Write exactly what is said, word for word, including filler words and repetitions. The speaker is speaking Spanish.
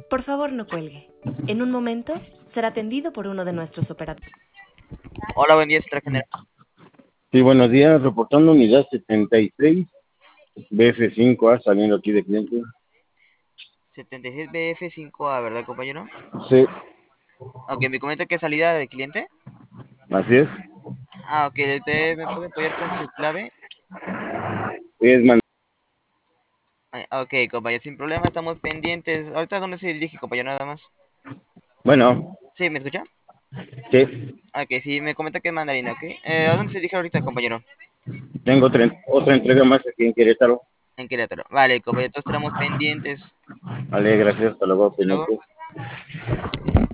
Por favor, no cuelgue. En un momento será atendido por uno de nuestros operadores. Hola, buen día, señora general. Sí, buenos días, reportando unidad setenta y seis, B F cinco A, saliendo aquí de cliente. setenta y seis B F cinco A, ¿verdad, compañero? Sí, Ok, me comenta que salida de cliente. así es. Ah, ok, ¿usted me puede apoyar con su clave? Es man- Ah, ok, compañero, sin problema, estamos pendientes. ¿Ahorita dónde se dirige, compañero, nada más? Bueno, ¿Sí, me escucha? sí, Ok, sí, me comenta que es mandarina, ok. Eh, ¿a dónde se dirige ahorita, compañero? tengo otra, otra entrega más aquí en Querétaro. En Querétaro. Vale, compañero, todos estamos pendientes. Vale, gracias, hasta luego, Hasta luego. pendiente.